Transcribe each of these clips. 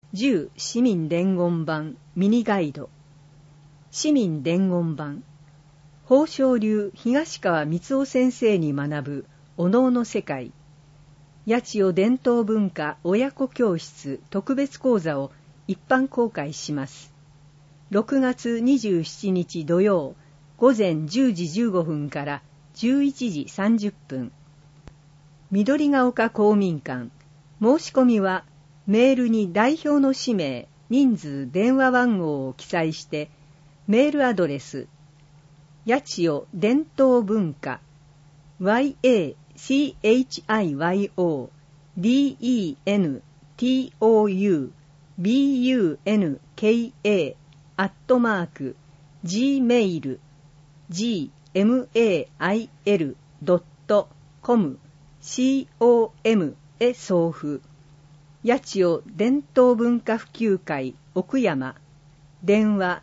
10市民伝言版ミニガイド。市民伝言版。宝生流東川光夫先生に学ぶお能の世界。八千代伝統文化親子教室特別講座を一般公開します。6月27日土曜午前10時15分から11時30分。緑が丘公民館。申し込みはメールに代表の氏名、人数、電話番号を記載して、メールアドレス、八千代伝統文化、yachiyo.bunka@gmail.com へ送付。八千代伝統文化普及会奥山。電話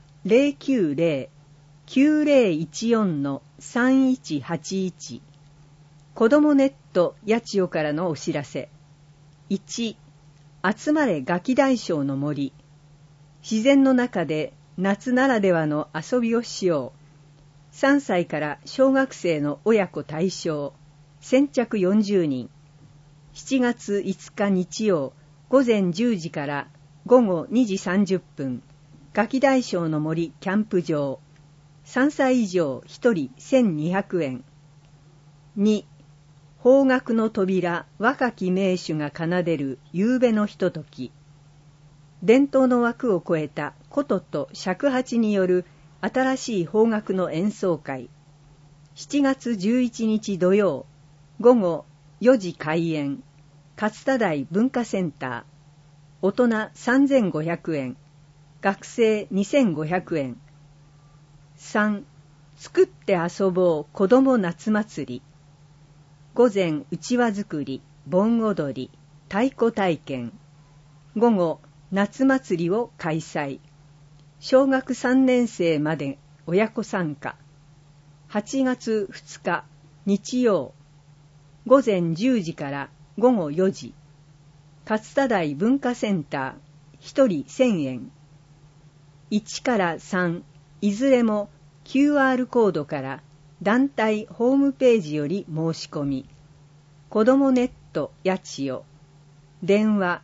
090-9014-3181。子どもネット八千代からのお知らせ。1、集まれガキ大将の森。自然の中で夏ならではの遊びをしよう。3歳から小学生の親子対象。先着40人。7月5日日曜午前10時から午後2時30分。ガキ大将の森キャンプ場。3歳以上1人1200円。2、邦楽の扉若き名手が奏でる夕べのひととき。伝統の枠を超えた琴と尺八による新しい邦楽の演奏会。7月11日土曜午後4時開演。勝田台文化センター。大人3500円。学生2500円。3、作って遊ぼう子ども夏祭り。午前うちわ作り、盆踊り、太鼓体験。午後夏祭りを開催。小学3年生まで親子参加。8月2日日曜午前10時から午後4時。勝田台文化センター、1人1000円。1から3、いずれも QR コードから団体ホームページより申し込み。子どもネット八千代。電話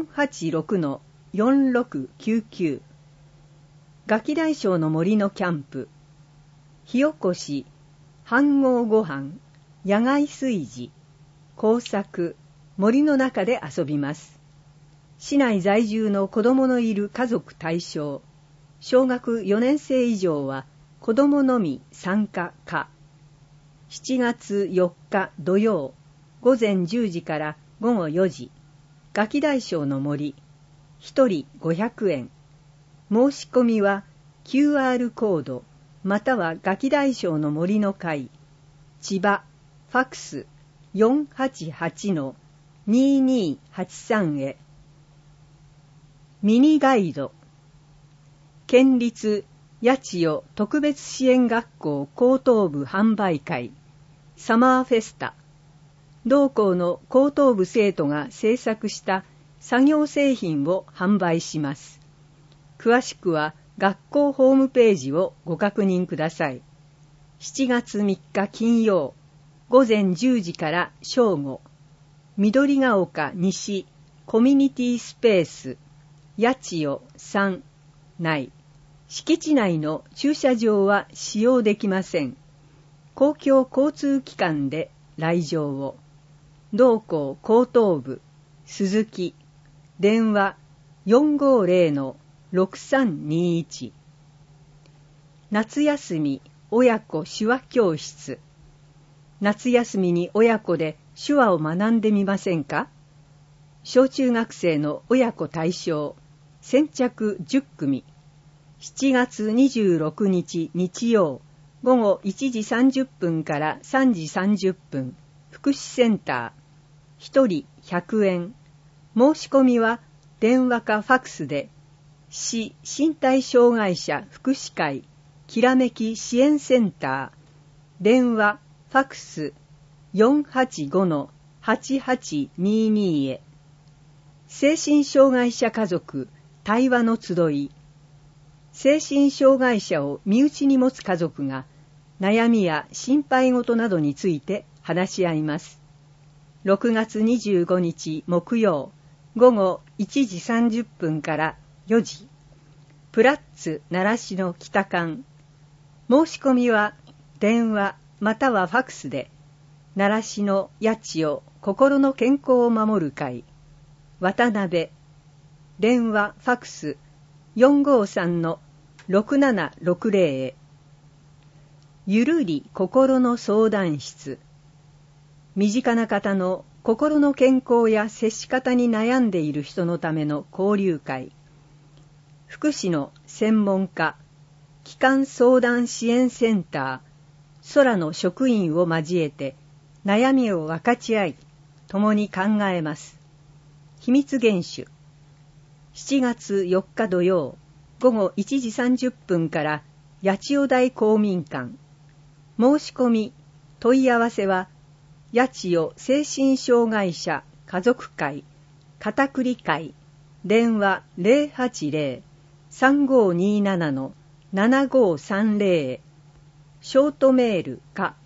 486-4699。ガキ大将の森のキャンプ。火起こし、飯盒ご飯、野外炊事、工作、森の中で遊びます。市内在住の子供のいる家族対象。小学4年生以上は子供のみ参加可。7月4日土曜午前10時から午後4時。ガキ大将の森。1人500円。申し込みは QR コードまたはガキ大将の森の会。千葉ファクス 488-2283 へ。ミニガイド。県立八千代特別支援学校高等部販売会サマーフェスタ。同校の高等部生徒が制作した作業製品を販売します。詳しくは学校ホームページをご確認ください。7月3日金曜午前10時から正午。緑が丘西コミュニティスペース八千代3内。敷地内の駐車場は使用できません。公共交通機関で来場を。同校高等部鈴木。電話 450-6321。夏休み親子手話教室。夏休みに親子で手話を学んでみませんか？小中学生の親子対象。先着10組。7月26日日曜午後1時30分から3時30分。福祉センター。1人100円。申し込みは電話かファクスで。市身体障害者福祉会きらめき支援センター。電話ファクス 485-8822 へ。 精神障害者家族対話の集い。精神障害者を身内に持つ家族が悩みや心配事などについて話し合います。6月25日木曜午後1時30分から4時。プラッツ習志野北館。申し込みは電話またはファクスで、習志野八千代心の健康を守る会、渡辺、電話ファクス 453-6760 へ。ゆるり心の相談室。身近な方の心の健康や接し方に悩んでいる人のための交流会。福祉の専門家、基幹相談支援センター、空の職員を交えて悩みを分かち合い、共に考えます。秘密厳守。7月4日土曜、午後1時30分から八千代台公民館。申し込み、問い合わせは、八千代精神障害者家族会、片栗会、電話080-3527-7530へ。ショートメールか